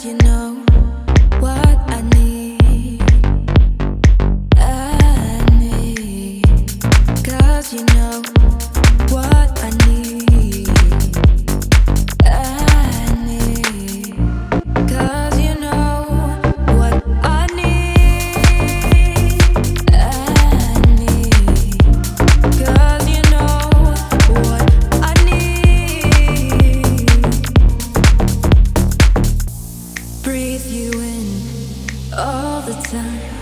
'Cause you know what I need. I need. 'Cause you know what I need. I need. 'Cause you know what I need. I need. 'Cause you know what I need. Breathe you in all the time.